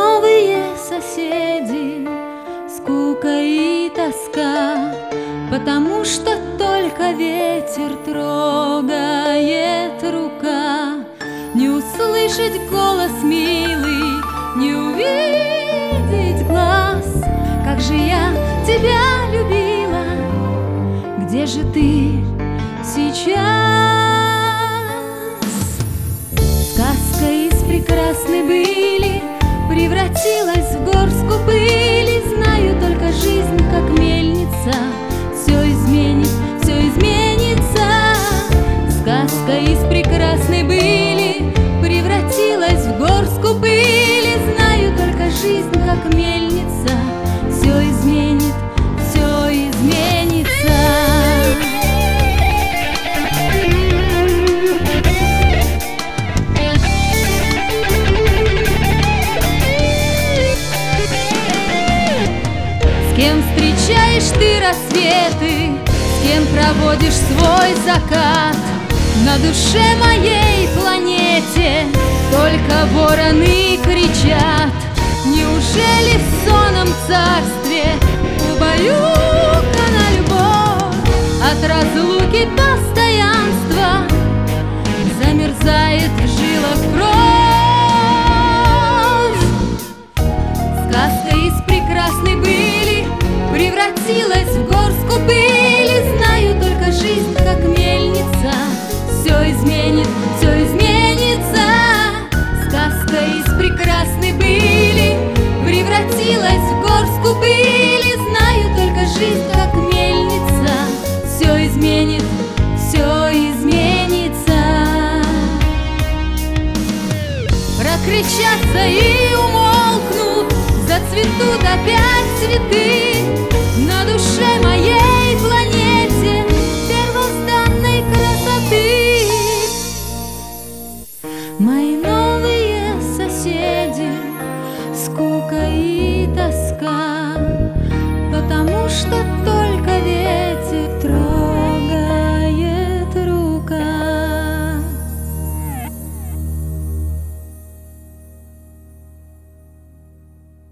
новые соседи, скука и тоска, потому что только ветер трогает рука. Не услышать голос милый, не увидеть глаз. Как же я тебя любила, где же ты сейчас? Сказка из прекрасной были превратилась в горстку пыли. Знаю только жизнь, как мельница, все изменит, все изменится. Сказка из прекрасной были превратилась в горстку пыли. Знаю только жизнь, как мельница, все изменит, все изменится. С кем встречаешь ты рассветы, с кем проводишь свой закат? На душе моей планете только вороны кричат. Неужели в сонном царстве убаюкана любовь? От разлуки постоянства замерзает в жилах кровь. Сказка из прекрасной были превратилась в горстку пыли. Знаю только жизнь, как мельница, все изменит, все изменится. Сказка из прекрасной были превратилась в горстку пыли. Знаю только жизнь, как мельница, все изменит, все изменится. Прокричатся и умолкнут, зацветут опять цветы. На душе моей планете первозданной красоты. Мои новые соседи, скука и тоска, потому что только ветер